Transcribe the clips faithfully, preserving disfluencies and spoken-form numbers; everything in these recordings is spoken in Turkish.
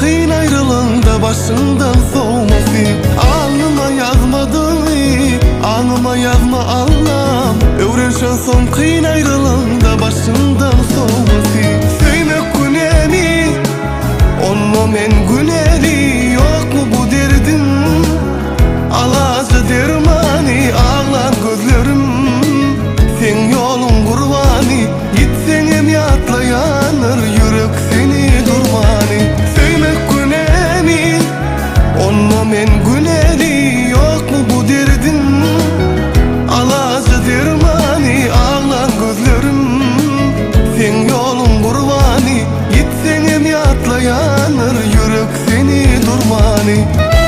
kıyın ayrılığında başından soğuması. Alnıma yazmadın, alnıma yazma Allah'ım. Öğrenşen son kıyın ayrılığında başından soğuması. Söymek günemi, onunla men güneli. Yok mu bu derdin alacı dermani? Ağlan gözlerim, sen yolun kurbanı. Gitsen hem yatla yanır yürek seni durmani. Söymek günemi, onunla men güneli. Yok mu bu derdin alacı dermani? Ağlan gözlerim, sen yolun kurbanı. Gitsen hem yatla yanır yürek seni durmani.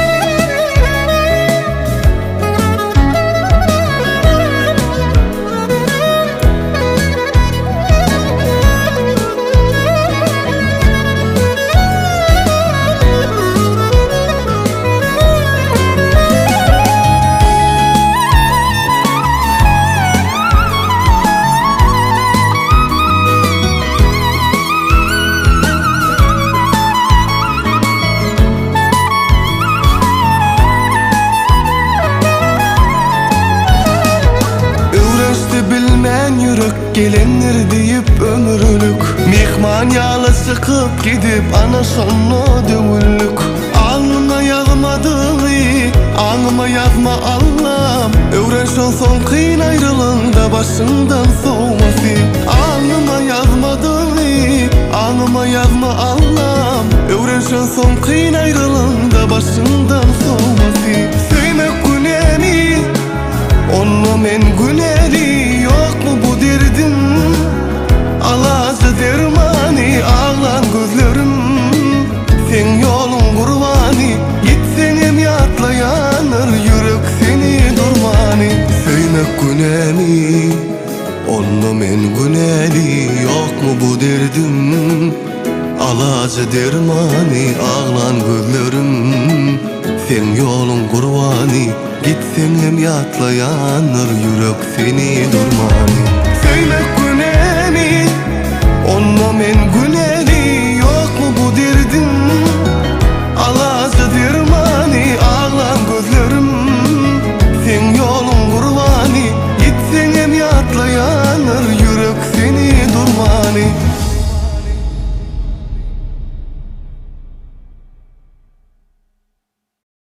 Bilmen yürek gelenler deyip ömürlük. Mihman yalı sıkıp gidip ana sonu dövüllük. Alnına yazmadın, alnıma yazma Allah'ım. Öğrenşen son kıyın ayrılığında başından soğuması. Alnıma yazmadın, alnıma yazma Allah'ım. Öğrenşen son kıyın ayrılığında başından soğuması. Söymek günemi, onunla men güneli. Yok mu bu derdin alacı dermani? Ağlan gözlerim, sen yolun kurbanı. Gitsen hem yatla yanır yürek seni durmani. Söymek günemi, onunla men güneli. Yok mu bu derdin alacı dermani? Ağlan gözlerim, sen yolun kurbanı. Gitsen hem yatla yanır yürek seni durmani. Söymek günemi, onunla men